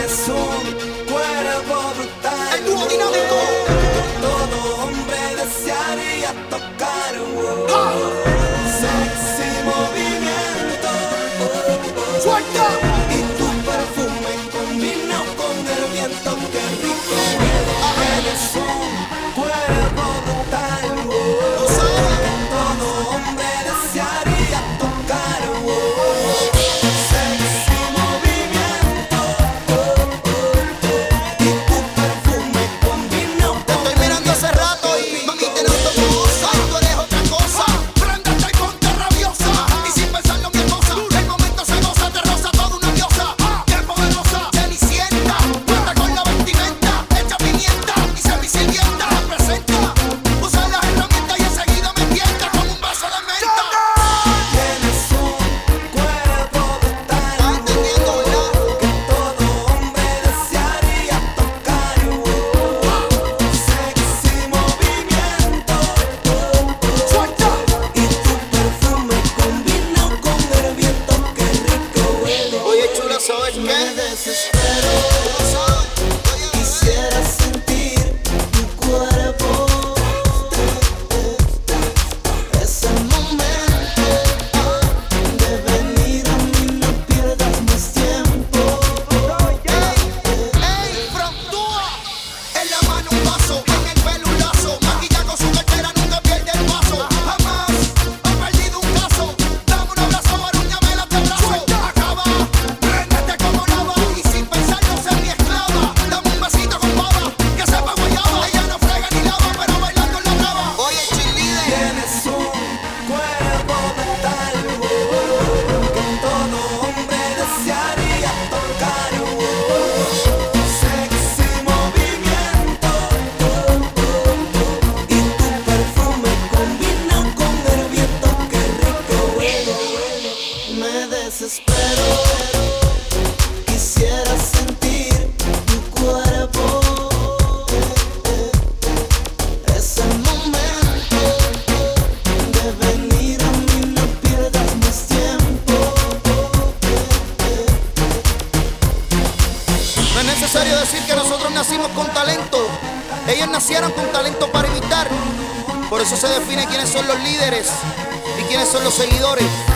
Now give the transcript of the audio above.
Tienes un cuerpo brutal. El dúo dinámico. Todo hombre desearía tocar. Sexy movimiento. Suelta. Y tu perfume combina con el viento. Qué rico. Tienes un cuerpo brutal. Lo sabes. Todo hombre desearía tocar. Sexy movimiento. Y tu perfume combina Te con estoy mirando hace rato y mami te noto cosa. Tú eres otra cosa. Préndete y ponte rabiosa. Y sin pensarlo mi hermosa, el momento se goza, te roza toda una diosa. Qué poderosa, cenicienta. Cuenta con la vestimenta, hecha pimienta. Y semi-sirvienta, representa. Usa las herramientas y enseguida me tienta con un vaso de menta. Tienes un cuerpo brutal. ¿Estás entendiendo, verdad? Que todo hombre desearía tocar. Sexy movimiento. Suelta. Y tu perfume combina con el viento. Qué rico huele. Oye, chula, ¿sabes Me qué? desespero. Tú lo sabes. Oye, Quisiera sentir tu cuerpo. Es el momento de venir a mí, no pierdas más tiempo. ey, frontúa. En la mano un vaso, en el pelo un lazo. Maquilla con su cartera, nunca pierde el paso. Jamás ha perdido un caso. Dame un abrazo, arúñame la te abrazo. Acaba, préndete como lava. Y sin pensarlo, ser mi esclava. Dame un besito con baba, que sepa guayaba. Ella no frega ni lava, pero bailando la brava. Oye, cheerleader. Tienes un cuerpo brutal que todo hombre desearía tocar. Sexy movimiento. Y tu perfume combina con el viento. Qué rico huele. Me desespero. Quisiera sentir tu cuerpo. Es el momento de venir a mí, no pierdas más tiempo. No es necesario decir que nosotros nacimos con talento. Ellos nacieron con talento para imitar. Por eso se define quiénes son los líderes y quiénes son los seguidores.